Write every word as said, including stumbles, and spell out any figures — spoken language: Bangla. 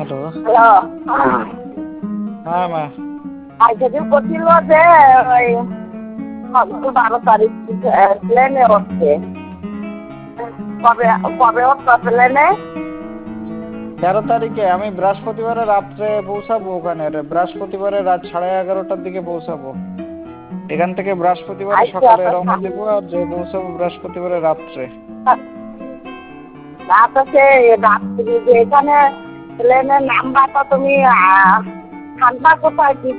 হ্যালো। হ্যালো। হ্যাঁ মা। আজকে যে বলছিল যে ওই বারো তারিখ প্লেনে উঠছে, কবে কবে উঠবে প্লেনে? তেরো তারিখে আমি বৃহস্পতিবারে রাত্রে পৌঁছাবো ওখানে। বৃহস্পতিবারে রাত সাড়ে এগারোটার দিকে পৌঁছাবো এখান থেকে। বৃহস্পতিবারে আচ্ছা সকালে তো রওনা দেবো আর যে পৌঁছাবো বৃহস্পতিবারে রাত্রে। রাত আছে রাত্রি যে এখানে প্লেনের নাম্বারটা তুমি থাকবা কোথায় কি